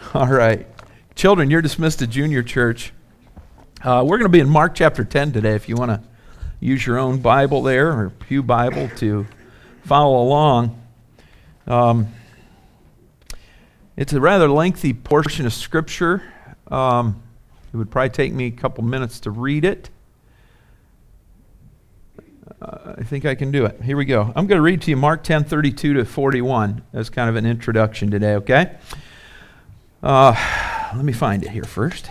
All right. Children, you're dismissed to junior church. We're going to be in Mark chapter 10 today if you want to use your own Bible there or Pew Bible to follow along. It's a rather lengthy portion of Scripture. It would probably take me a couple minutes to read it. I think I can do it. Here we go. I'm going to read to you Mark 10:32 to 41 as kind of an introduction today, okay? Let me find it here first.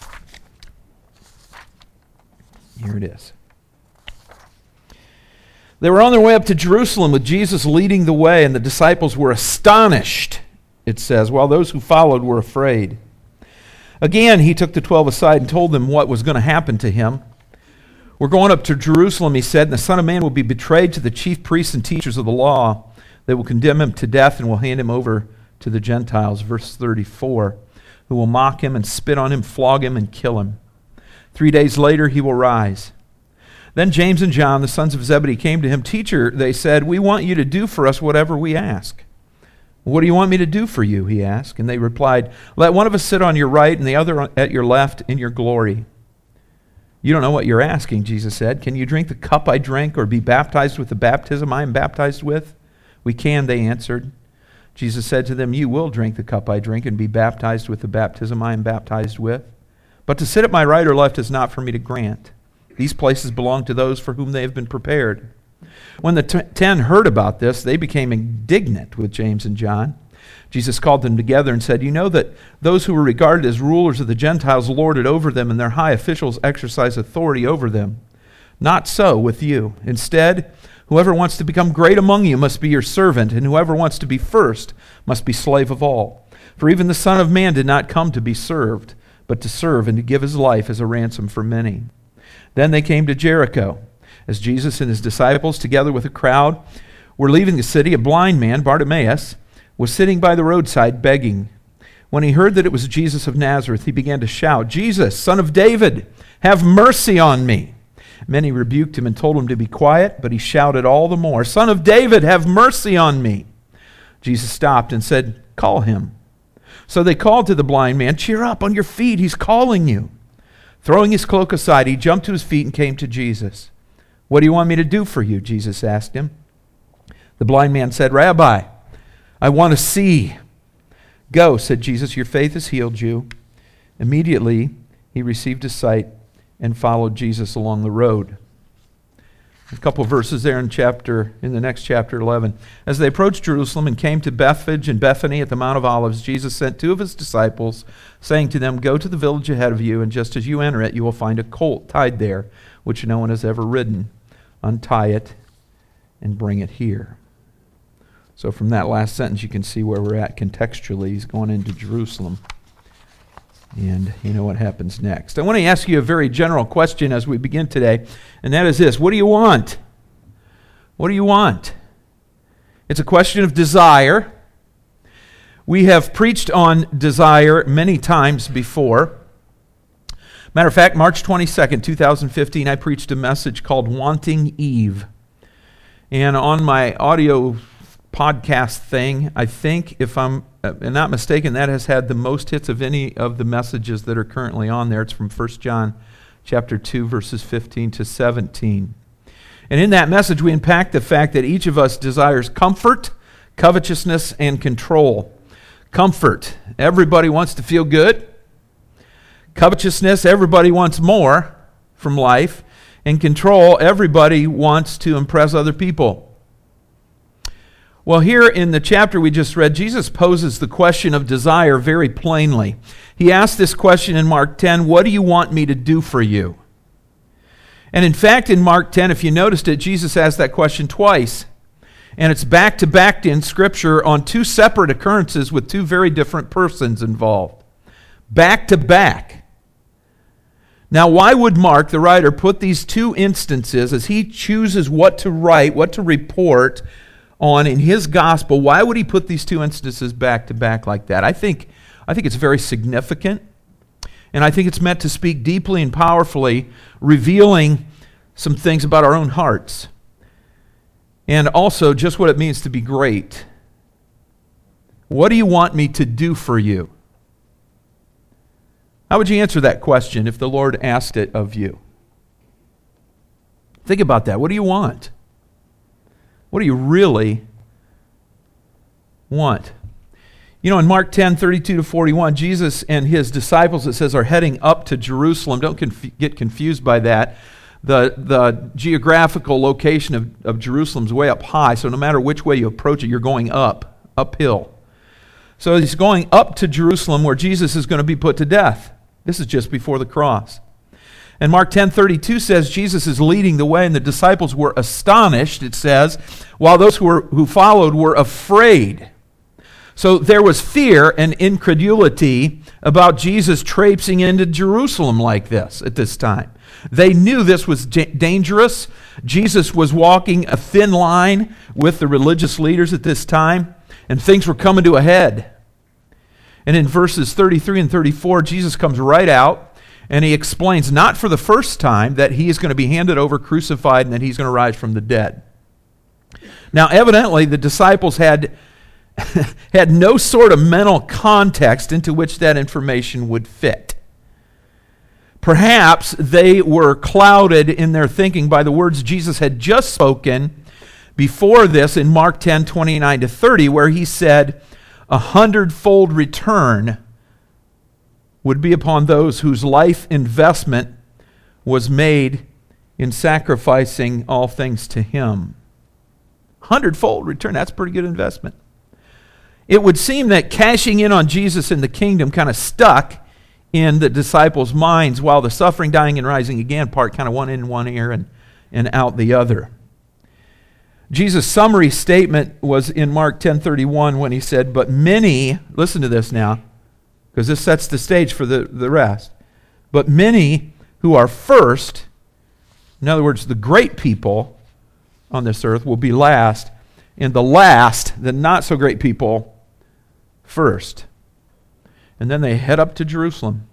Here it is. They were on their way up to Jerusalem with Jesus leading the way, and the disciples were astonished, it says, while those who followed were afraid. Again, he took the 12 aside and told them what was going to happen to him. We're going up to Jerusalem, he said, and the Son of Man will be betrayed to the chief priests and teachers of the law. They will condemn him to death and will hand him over to the Gentiles. Verse 34, who will mock him and spit on him, flog him, and kill him. 3 days later he will rise. Then James and John, the sons of Zebedee, came to him. Teacher, they said, we want you to do for us whatever we ask. What do you want me to do for you, he asked. And they replied, let one of us sit on your right and the other at your left in your glory. You don't know what you're asking, Jesus said. Can you drink the cup I drank or be baptized with the baptism I am baptized with? We can, they answered. Jesus said to them, you will drink the cup I drink and be baptized with the baptism I am baptized with. But to sit at my right or left is not for me to grant. These places belong to those for whom they have been prepared. When the 10 heard about this, they became indignant with James and John. Jesus called them together and said, you know that those who were regarded as rulers of the Gentiles lord it over them, and their high officials exercise authority over them. Not so with you. Instead, whoever wants to become great among you must be your servant, and whoever wants to be first must be slave of all. For even the Son of Man did not come to be served, but to serve and to give his life as a ransom for many. Then they came to Jericho. As Jesus and his disciples, together with a crowd, were leaving the city, a blind man, Bartimaeus, was sitting by the roadside begging. When he heard that it was Jesus of Nazareth, he began to shout, Jesus, Son of David, have mercy on me. Many rebuked him and told him to be quiet, but he shouted all the more, Son of David, have mercy on me. Jesus stopped and said, call him. So they called to the blind man, cheer up, on your feet, he's calling you. Throwing his cloak aside, he jumped to his feet and came to Jesus. What do you want me to do for you? Jesus asked him. The blind man said, Rabbi, I want to see. Go, said Jesus, your faith has healed you. Immediately he received his sight and followed Jesus along the road. A couple of verses there in the next chapter 11. As they approached Jerusalem and came to Bethphage and Bethany at the Mount of Olives, Jesus sent two of his disciples, saying to them, go to the village ahead of you, and just as you enter it, you will find a colt tied there, which no one has ever ridden. Untie it and bring it here. So from that last sentence, you can see where we're at contextually. He's going into Jerusalem. And you know what happens next. I want to ask you a very general question as we begin today, and that is this. What do you want? What do you want? It's a question of desire. We have preached on desire many times before. Matter of fact, March 22nd, 2015, I preached a message called Wanting Eve. And on my audio podcast thing, I think, if I'm not mistaken, that has had the most hits of any of the messages that are currently on there. It's from 1 John chapter 2, verses 15 to 17. And in that message, we unpack the fact that each of us desires comfort, covetousness, and control. Comfort, everybody wants to feel good. Covetousness, everybody wants more from life. And control, everybody wants to impress other people. Well, here in the chapter we just read, Jesus poses the question of desire very plainly. He asked this question in Mark 10, what do you want me to do for you? And in fact, in Mark 10, if you noticed it, Jesus asked that question twice. And it's back-to-back in Scripture on two separate occurrences with two very different persons involved. Back-to-back. Now, why would Mark, the writer, put these two instances as he chooses what to write, what to report on in his gospel? Why would he put these two instances back to back like that? I think it's very significant, and I think it's meant to speak deeply and powerfully, revealing some things about our own hearts, and also just what it means to be great. What do you want me to do for you? How would you answer that question if the Lord asked it of you? Think about that. What do you want? What do you really want? You know, in Mark 10:32-41, Jesus and his disciples, it says, are heading up to Jerusalem. Don't get confused by that. The geographical location of Jerusalem is way up high, so no matter which way you approach it, you're going uphill. So he's going up to Jerusalem where Jesus is going to be put to death. This is just before the cross. And Mark 10:32 says Jesus is leading the way, and the disciples were astonished, it says, while those who followed were afraid. So there was fear and incredulity about Jesus traipsing into Jerusalem like this at this time. They knew this was dangerous. Jesus was walking a thin line with the religious leaders at this time, and things were coming to a head. And in verses 33 and 34, Jesus comes right out, and he explains, not for the first time, that he is going to be handed over, crucified, and that he's going to rise from the dead. Now, evidently, the disciples had no sort of mental context into which that information would fit. Perhaps they were clouded in their thinking by the words Jesus had just spoken before this in Mark 10:29-30, where he said, 100-fold return would be upon those whose life investment was made in sacrificing all things to him. 100-fold return, that's a pretty good investment. It would seem that cashing in on Jesus in the kingdom kind of stuck in the disciples' minds, while the suffering, dying, and rising again part kind of one in one ear and out the other. Jesus' summary statement was in Mark 10:31 when he said, but many, listen to this now, because this sets the stage for the rest, but many who are first, in other words, the great people on this earth, will be last, and the last, the not so great people, first. And then they head up to Jerusalem.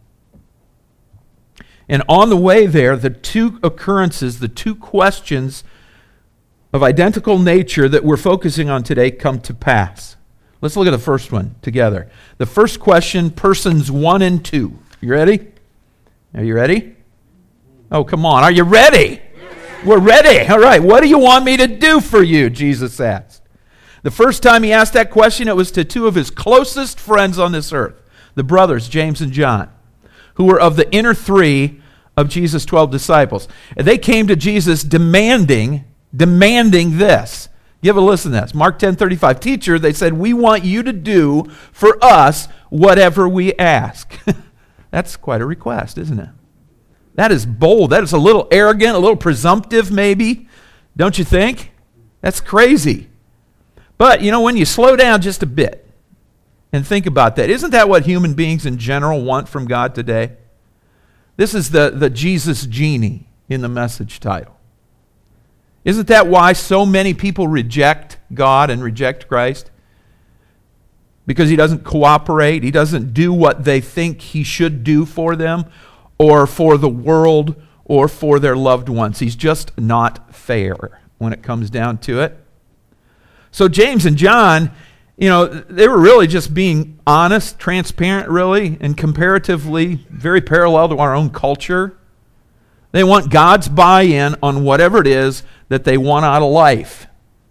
And on the way there, the two occurrences, the two questions of identical nature that we're focusing on today come to pass. Let's look at the first one together. The first question, persons 1 and 2. You ready? Are you ready? Oh, come on. Are you ready? We're ready. All right. What do you want me to do for you? Jesus asked. The first time he asked that question, it was to two of his closest friends on this earth, the brothers, James and John, who were of the inner three of Jesus' 12 disciples. And they came to Jesus demanding this. You have a listen to this. Mark 10:35. Teacher, they said, we want you to do for us whatever we ask. That's quite a request, isn't it? That is bold. That is a little arrogant, a little presumptive maybe. Don't you think? That's crazy. But, you know, when you slow down just a bit and think about that, isn't that what human beings in general want from God today? This is the Jesus genie in the message title. Isn't that why so many people reject God and reject Christ? Because he doesn't cooperate. He doesn't do what they think he should do for them or for the world or for their loved ones. He's just not fair when it comes down to it. So James and John, you know, they were really just being honest, transparent really, and comparatively very parallel to our own culture. They want God's buy-in on whatever it is that they want out of life.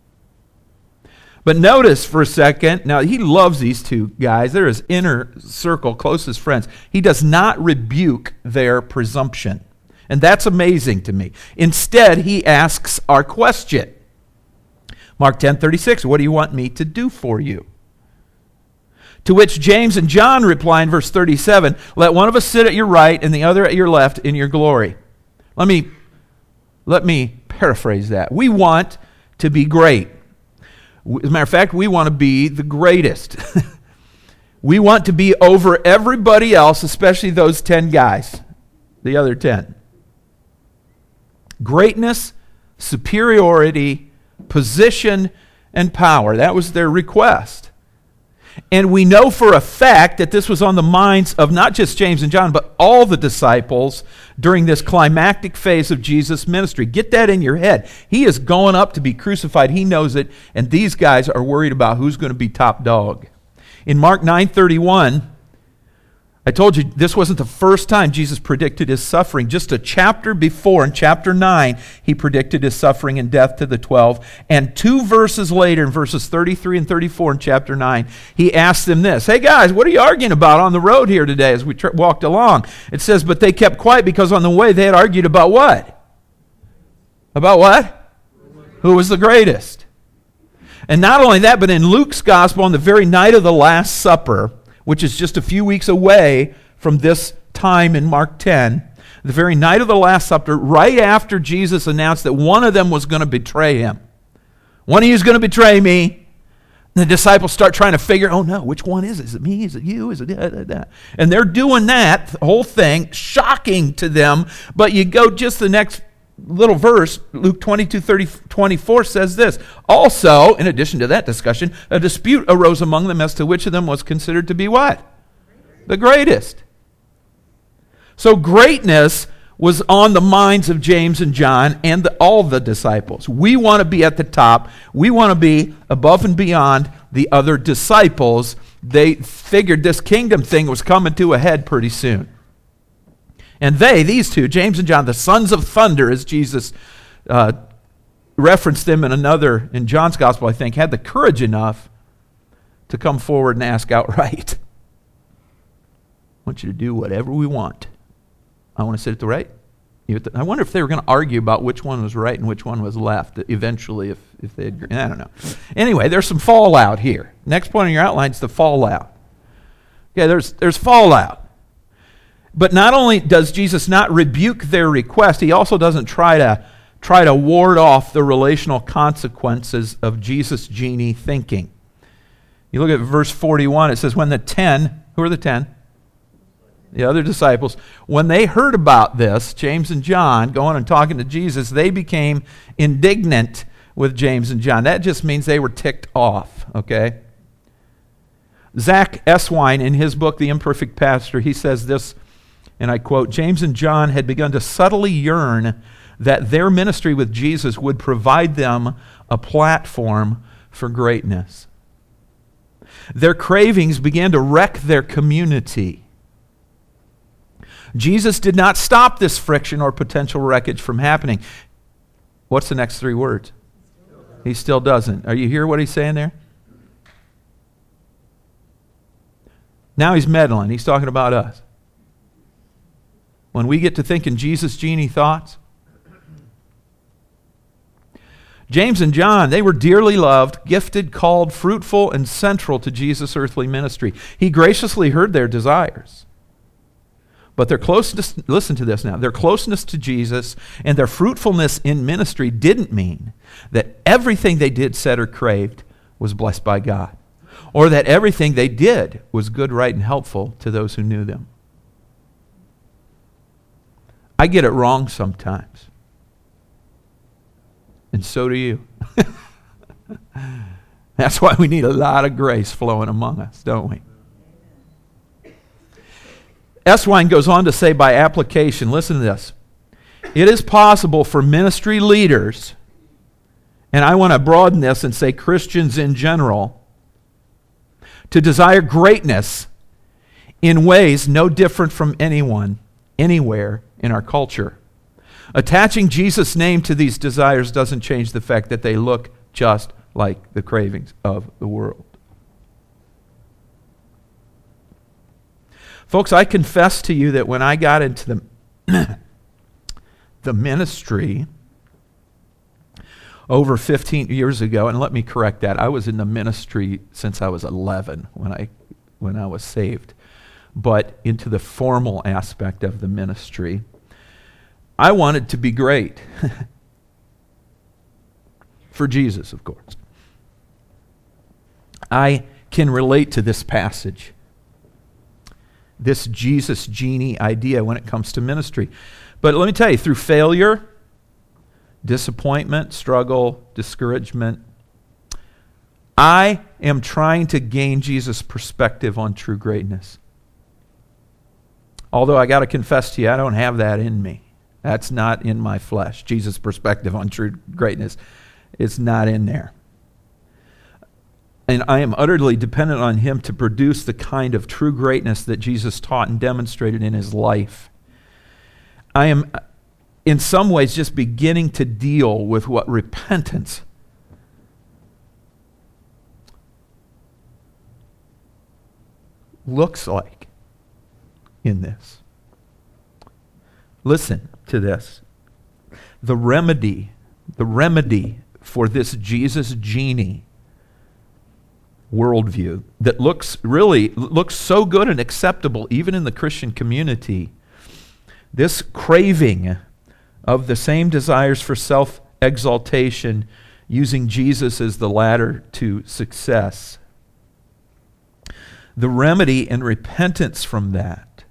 But notice for a second, now he loves these two guys. They're his inner circle, closest friends. He does not rebuke their presumption. And that's amazing to me. Instead, he asks our question. Mark 10:36, what do you want me to do for you? To which James and John reply in verse 37, let one of us sit at your right and the other at your left in your glory. Let me paraphrase that. We want to be great. As a matter of fact, we want to be the greatest. We want to be over everybody else, especially those 10 guys, the other 10. Greatness, superiority, position, and power. That was their request. And we know for a fact that this was on the minds of not just James and John, but all the disciples during this climactic phase of Jesus' ministry. Get that in your head. He is going up to be crucified. He knows it. And these guys are worried about who's going to be top dog. In Mark 9:31, I told you this wasn't the first time Jesus predicted his suffering. Just a chapter before, in chapter 9, he predicted his suffering and death to the 12. And 2 verses later, in verses 33 and 34 in chapter 9, he asked them this. Hey guys, what are you arguing about on the road here today as we walked along? It says, but they kept quiet because on the way they had argued about what? About what? Who was the greatest? And not only that, but in Luke's gospel, on the very night of the Last Supper, which is just a few weeks away from this time in Mark 10, the very night of the Last Supper, right after Jesus announced that one of them was going to betray him. One of you is going to betray me. And the disciples start trying to figure, oh no, which one is it? Is it me? Is it you? Is it that? And they're doing that, the whole thing, shocking to them. But you go just the next little verse, Luke 22:24 says this. Also, in addition to that discussion, a dispute arose among them as to which of them was considered to be what? The greatest. So greatness was on the minds of James and John and all the disciples. We want to be at the top. We want to be above and beyond the other disciples. They figured this kingdom thing was coming to a head pretty soon. And these two, James and John, the sons of thunder, as Jesus referenced them in John's gospel, I think, had the courage enough to come forward and ask outright, I want you to do whatever we want. I want to sit at the right. I wonder if they were going to argue about which one was right and which one was left eventually, if they agreed. I don't know. Anyway, there's some fallout here. Next point on your outline is the fallout. Okay, there's fallout. But not only does Jesus not rebuke their request, he also doesn't try to ward off the relational consequences of Jesus' genie thinking. You look at verse 41, it says, when the 10, who are the 10? The other disciples, when they heard about this, James and John going and talking to Jesus, they became indignant with James and John. That just means they were ticked off, okay? Zach Eswine, in his book, The Imperfect Pastor, he says this, and I quote, James and John had begun to subtly yearn that their ministry with Jesus would provide them a platform for greatness. Their cravings began to wreck their community. Jesus did not stop this friction or potential wreckage from happening. What's the next 3 words? He still doesn't. Are you hear what he's saying there? Now he's meddling. He's talking about us. When we get to thinking Jesus' genie thoughts, James and John, they were dearly loved, gifted, called, fruitful, and central to Jesus' earthly ministry. He graciously heard their desires. But their closeness, listen to this now, their closeness to Jesus and their fruitfulness in ministry didn't mean that everything they did, said, or craved was blessed by God, or that everything they did was good, right, and helpful to those who knew them. I get it wrong sometimes. And so do you. That's why we need a lot of grace flowing among us, don't we? Eswine goes on to say by application, listen to this. It is possible for ministry leaders, and I want to broaden this and say Christians in general, to desire greatness in ways no different from anyone, anywhere in our culture. Attaching Jesus' name to these desires doesn't change the fact that they look just like the cravings of the world. Folks, I confess to you that when I got into the ministry over 15 years ago, and let me correct that, I was in the ministry since I was 11 when I was saved, but into the formal aspect of the ministry, I wanted to be great. For Jesus, of course. I can relate to this passage, this Jesus genie idea when it comes to ministry. But let me tell you, through failure, disappointment, struggle, discouragement, I am trying to gain Jesus' perspective on true greatness. Although I got to confess to you, I don't have that in me. That's not in my flesh. Jesus' perspective on true greatness is not in there. And I am utterly dependent on him to produce the kind of true greatness that Jesus taught and demonstrated in his life. I am, in some ways, just beginning to deal with what repentance looks like in this. Listen to this. The remedy for this Jesus genie worldview that looks so good and acceptable even in the Christian community, this craving of the same desires for self-exaltation, using Jesus as the ladder to success. The remedy and repentance from that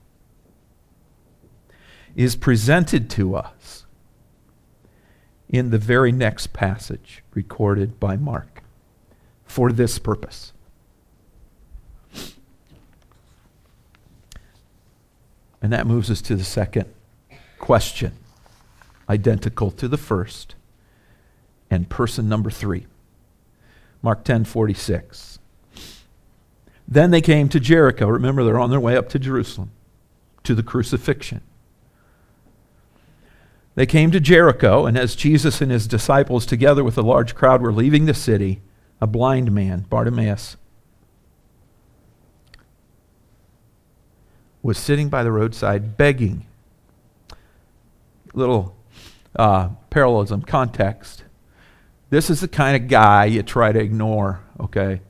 is presented to us in the very next passage recorded by Mark for this purpose. And that moves us to the second question, identical to the first, and person number 3. Mark 10:46. Then they came to Jericho. Remember, they're on their way up to Jerusalem, to the crucifixion. They came to Jericho, and as Jesus and his disciples, together with a large crowd, were leaving the city, a blind man, Bartimaeus, was sitting by the roadside begging. Little parallelism, context. This is the kind of guy you try to ignore, okay?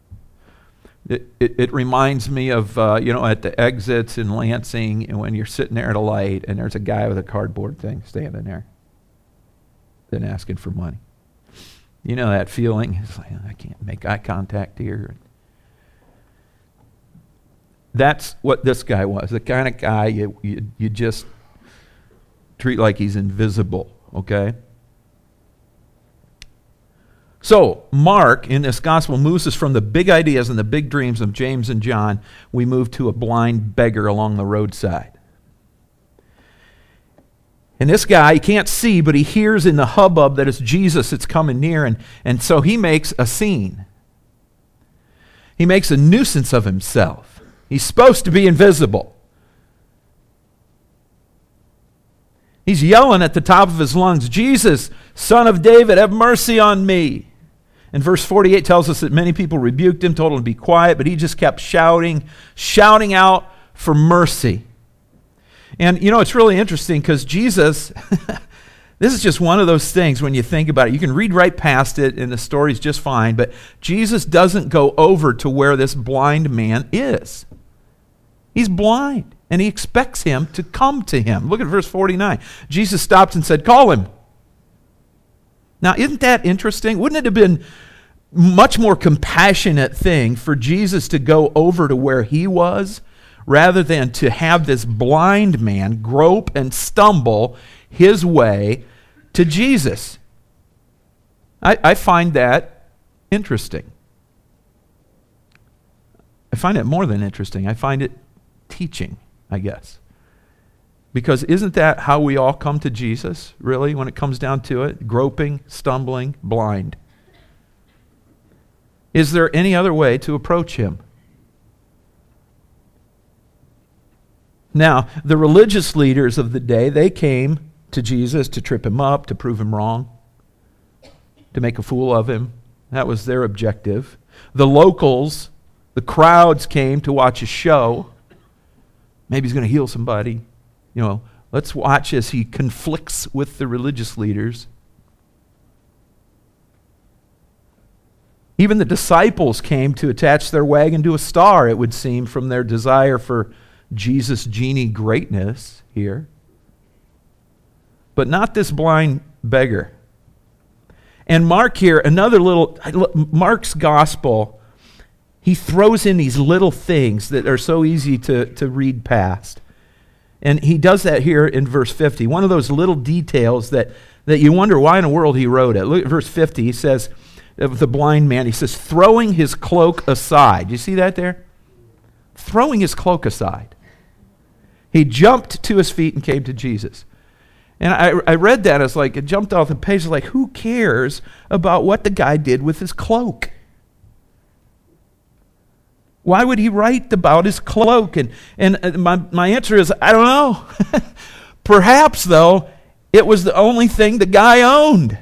It reminds me of, at the exits in Lansing, and when you're sitting there at a light and there's a guy with a cardboard thing standing there, then asking for money. You know that feeling? It's like, I can't make eye contact here. That's what this guy was, the kind of guy you just treat like he's invisible, okay? So, Mark, in this gospel, moves us from the big ideas and the big dreams of James and John. We move to a blind beggar along the roadside. And this guy, he can't see, but he hears in the hubbub that it's Jesus that's coming near, and so he makes a scene. He makes a nuisance of himself. He's supposed to be invisible. He's yelling at the top of his lungs, Jesus, Son of David, have mercy on me. And verse 48 tells us that many people rebuked him, told him to be quiet, but he just kept shouting out for mercy. And it's really interesting because Jesus, this is just one of those things when you think about it. You can read right past it and the story's just fine, but Jesus doesn't go over to where this blind man is. He's blind, and he expects him to come to him. Look at verse 49. Jesus stopped and said, call him. Now, isn't that interesting? Wouldn't it have been much more compassionate thing for Jesus to go over to where he was rather than to have this blind man grope and stumble his way to Jesus? I find that interesting. I find it more than interesting. I find it teaching, I guess. Because isn't that how we all come to Jesus, really, when it comes down to it? Groping, stumbling, blind. Is there any other way to approach him? Now, the religious leaders of the day, they came to Jesus to trip him up, to prove him wrong, to make a fool of him. That was their objective. The locals, the crowds came to watch a show. Maybe he's going to heal somebody. Let's watch as he conflicts with the religious leaders. Even the disciples came to attach their wagon to a star, it would seem, from their desire for Jesus' genie greatness here. But not this blind beggar. And Mark here, Mark's gospel, he throws in these little things that are so easy to read past. And he does that here in verse 50. One of those little details that you wonder why in the world he wrote it. Look at verse 50. He says, of the blind man, he says, throwing his cloak aside. You see that there? Throwing his cloak aside. He jumped to his feet and came to Jesus. And I read that as it jumped off the page, who cares about what the guy did with his cloak? Why would he write about his cloak? And my answer is, I don't know. Perhaps, though, it was the only thing the guy owned.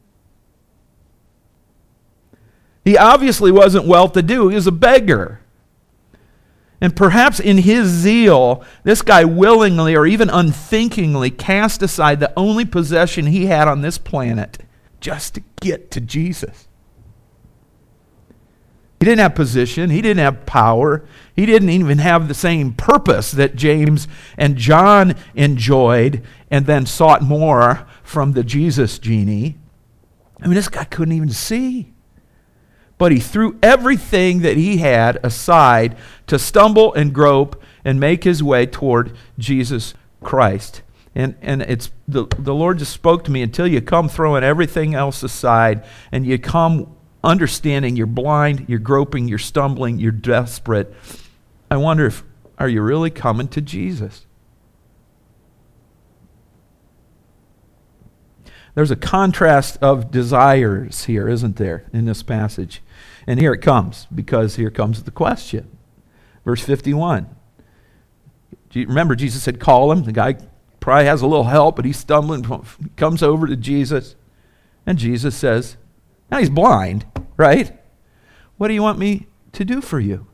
He obviously wasn't well-to-do. He was a beggar. And perhaps in his zeal, this guy willingly or even unthinkingly cast aside the only possession he had on this planet just to get to Jesus. He didn't have position. He didn't have power. He didn't even have the same purpose that James and John enjoyed and then sought more from the Jesus genie. I mean, this guy couldn't even see. But he threw everything that he had aside to stumble and grope and make his way toward Jesus Christ. And it's the Lord just spoke to me, until you come throwing everything else aside and you come understanding you're blind, you're groping, you're stumbling, you're desperate. I wonder are you really coming to Jesus? There's a contrast of desires here, isn't there, in this passage? And here it comes, because here comes the question. Verse 51. Remember, Jesus said, call him. The guy probably has a little help, but he's stumbling. He comes over to Jesus, and Jesus says, now he's blind, right? What do you want me to do for you?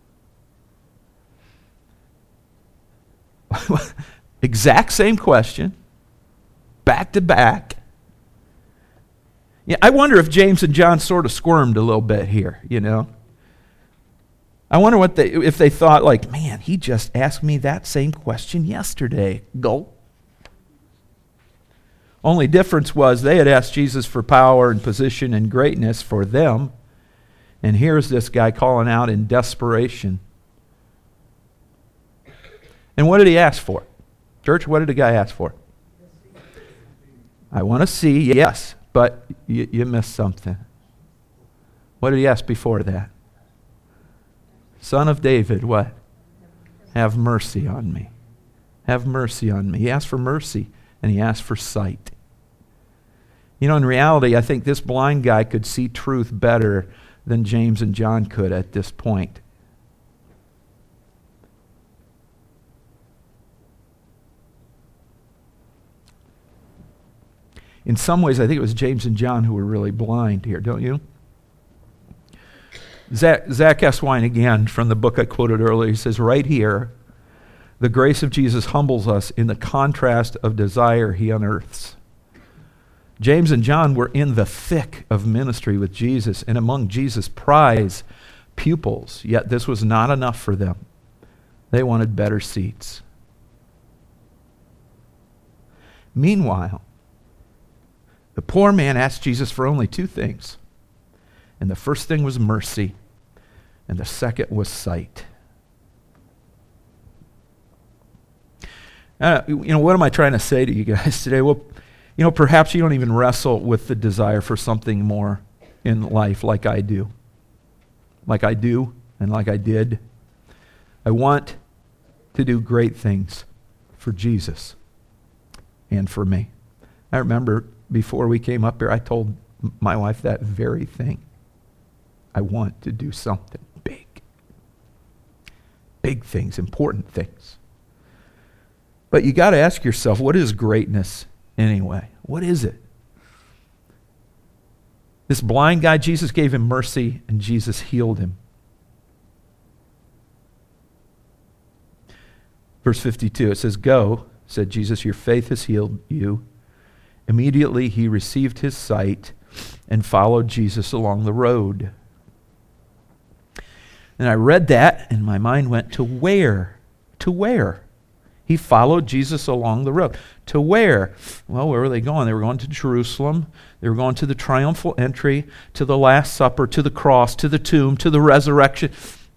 Exact same question, back to back. Yeah, I wonder if James and John sort of squirmed a little bit here, you know. I wonder if they thought like, man, he just asked me that same question yesterday. Go. Only difference was they had asked Jesus for power and position and greatness for them. And here's this guy calling out in desperation. And what did he ask for? Church, what did the guy ask for? I want to see, yes. But you missed something. What did he ask before that? Son of David, what? Have mercy on me. Have mercy on me. He asked for mercy, and he asked for sight. You know, in reality, I think this blind guy could see truth better than James and John could at this point. In some ways, I think it was James and John who were really blind here, don't you? Zach Eswine, again, from the book I quoted earlier, he says, right here, the grace of Jesus humbles us in the contrast of desire he unearths. James and John were in the thick of ministry with Jesus and among Jesus' prize pupils, yet this was not enough for them. They wanted better seats. Meanwhile, the poor man asked Jesus for only two things. And the first thing was mercy, and the second was sight. What am I trying to say to you guys today? Well, perhaps you don't even wrestle with the desire for something more in life like I do. Like I do and like I did. I want to do great things for Jesus and for me. I remember before we came up here, I told my wife that very thing. I want to do something big. Big things, important things. But you got to ask yourself, what is greatness anyway? What is it? This blind guy, Jesus gave him mercy and Jesus healed him. Verse 52, it says, go, said Jesus, your faith has healed you. Immediately he received his sight and followed Jesus along the road. And I read that and my mind went to where? To where? He followed Jesus along the road. To where? Well, where were they going? They were going to Jerusalem. They were going to the triumphal entry, to the Last Supper, to the cross, to the tomb, to the resurrection.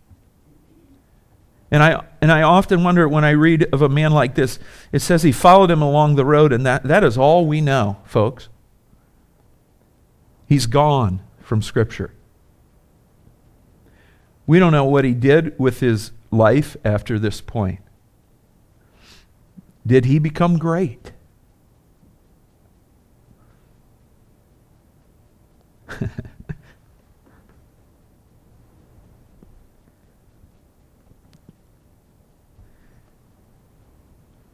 And I often wonder when I read of a man like this, it says he followed him along the road, and that is all we know, folks. He's gone from Scripture. We don't know what he did with his life after this point. Did he become great?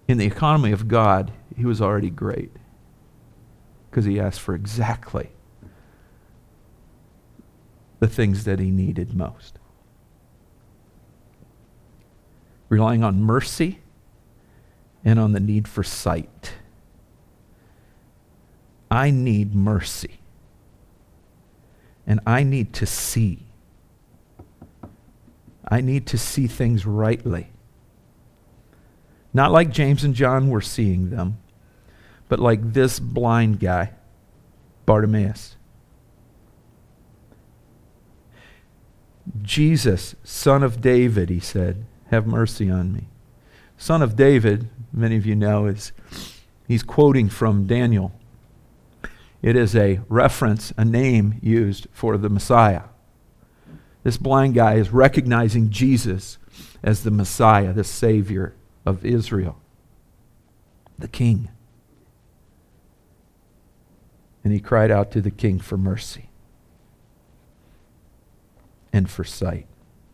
in the economy of God, he was already great because he asked for exactly the things that he needed most. Relying on mercy and on the need for sight. I need mercy. And I need to see. I need to see things rightly. Not like James and John were seeing them, but like this blind guy, Bartimaeus. Jesus, Son of David, he said, have mercy on me. Son of David, many of you know, he's quoting from Daniel. It is a reference, a name used for the Messiah. This blind guy is recognizing Jesus as the Messiah, the Savior of Israel, the King. And he cried out to the King for mercy and for sight.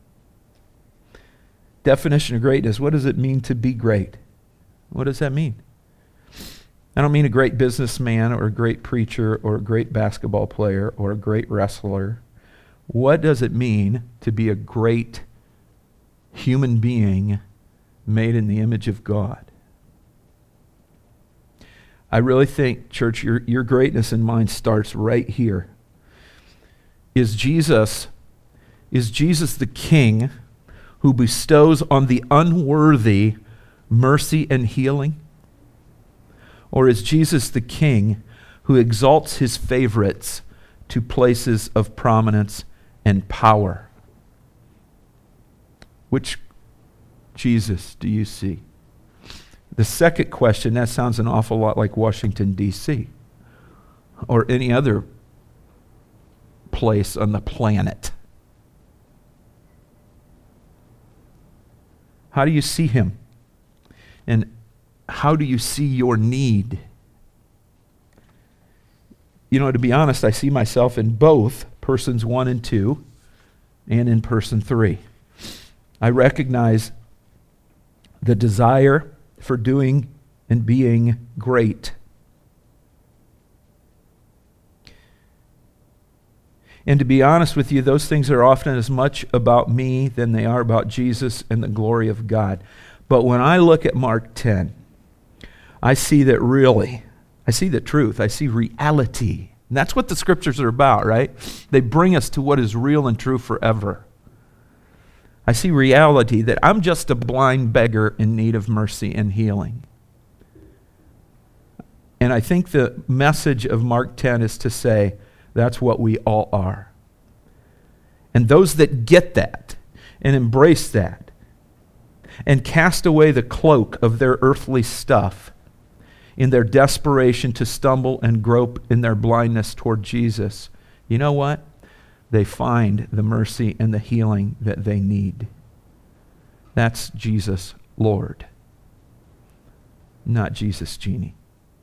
Definition of greatness, what does it mean to be great? What does that mean? I don't mean a great businessman or a great preacher or a great basketball player or a great wrestler. What does it mean to be a great human being made in the image of God? I really think, church, your greatness and mine starts right here. Is Jesus the King who bestows on the unworthy mercy and healing? Or is Jesus the King who exalts his favorites to places of prominence and power? Which Jesus do you see? The second question, that sounds an awful lot like Washington, D.C. or any other place on the planet. How do you see him? And how do you see your need? You know, to be honest, I see myself in both persons 1 and 2 and in person 3. I recognize the desire for doing and being great. And to be honest with you, those things are often as much about me than they are about Jesus and the glory of God. But when I look at Mark 10, I see that really, I see the truth, I see reality. And that's what the scriptures are about, right? They bring us to what is real and true forever. I see reality that I'm just a blind beggar in need of mercy and healing. And I think the message of Mark 10 is to say, that's what we all are. And those that get that and embrace that and cast away the cloak of their earthly stuff in their desperation to stumble and grope in their blindness toward Jesus, you know what? They find the mercy and the healing that they need. That's Jesus Lord, not Jesus Genie.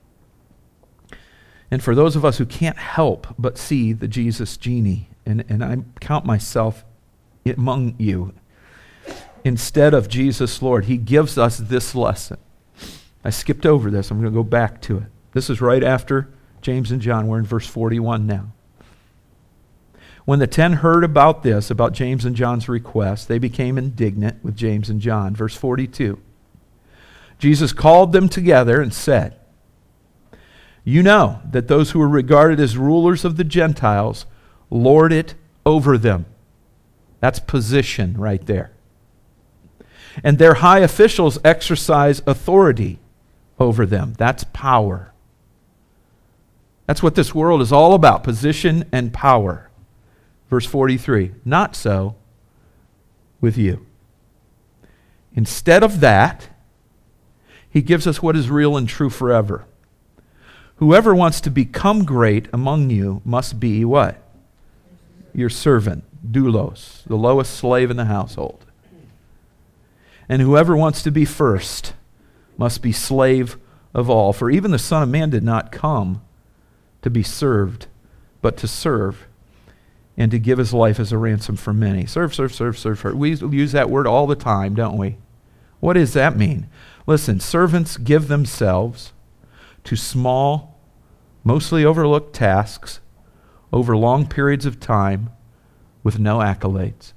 And for those of us who can't help but see the Jesus Genie, and I count myself among you, instead of Jesus Lord, he gives us this lesson. I skipped over this. I'm going to go back to it. This is right after James and John. We're in verse 41 now. When the 10 heard about this, about James and John's request, they became indignant with James and John. Verse 42. Jesus called them together and said, "You know that those who are regarded as rulers of the Gentiles lord it over them." That's position right there. "And their high officials exercise authority over them." That's power. That's what this world is all about, position and power. Verse 43, "Not so with you. Instead of that, he gives us what is real and true forever. Whoever wants to become great among you must be" what? "Your servant," doulos, the lowest slave in the household. "And whoever wants to be first must be slave of all. For even the Son of Man did not come to be served, but to serve and to give his life as a ransom for many." Serve, serve, serve, serve, serve. We use that word all the time, don't we? What does that mean? Listen, servants give themselves to small, mostly overlooked tasks over long periods of time with no accolades.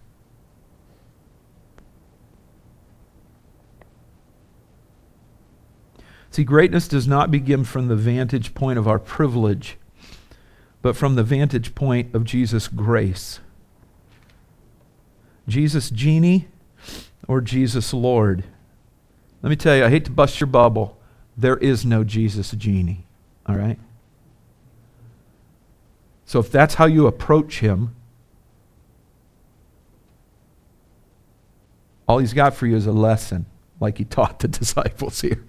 See, greatness does not begin from the vantage point of our privilege, but from the vantage point of Jesus' grace. Jesus genie or Jesus Lord? Let me tell you, I hate to bust your bubble. There is no Jesus genie, all right? So if that's how you approach him, all he's got for you is a lesson, like he taught the disciples here.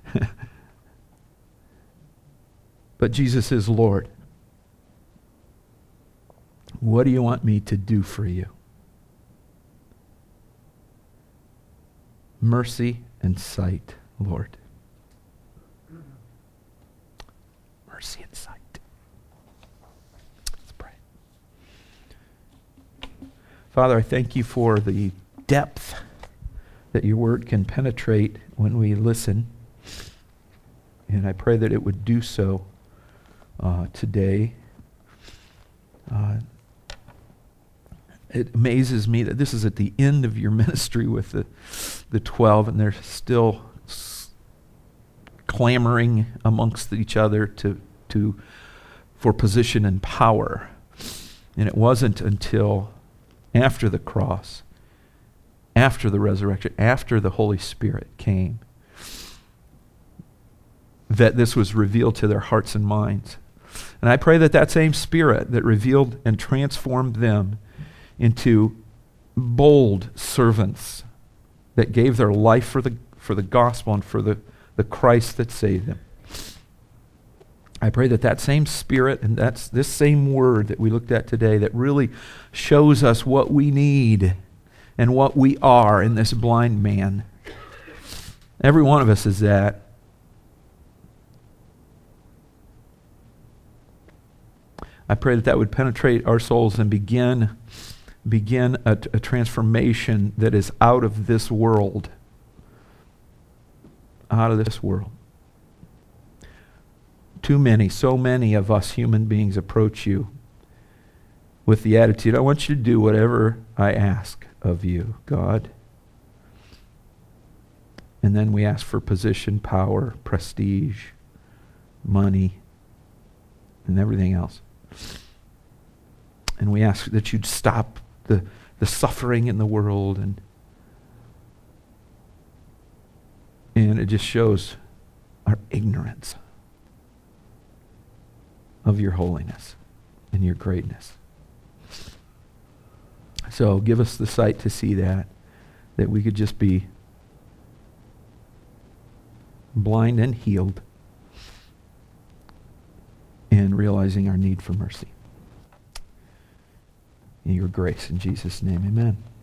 But Jesus is Lord. What do you want me to do for you? Mercy and sight, Lord. Mercy and sight. Let's pray. Father, I thank you for the depth that your word can penetrate when we listen. And I pray that it would do so today. It amazes me that this is at the end of your ministry with the 12, and they're still clamoring amongst each other for position and power. And it wasn't until after the cross, after the resurrection, after the Holy Spirit came, that this was revealed to their hearts and minds. And I pray that that same Spirit that revealed and transformed them into bold servants that gave their life for the gospel and for the Christ that saved them. I pray that that same Spirit and that's this same word that we looked at today that really shows us what we need and what we are in this blind man. Every one of us is that. I pray that that would penetrate our souls and begin a transformation that is out of this world. Out of this world. So many of us human beings approach you with the attitude, I want you to do whatever I ask of you, God. And then we ask for position, power, prestige, money, and everything else. And we ask that you'd stop the suffering in the world, and it just shows our ignorance of your holiness and your greatness. So give us the sight to see that we could just be blind and healed and realizing our need for mercy. In your grace, in Jesus' name, amen.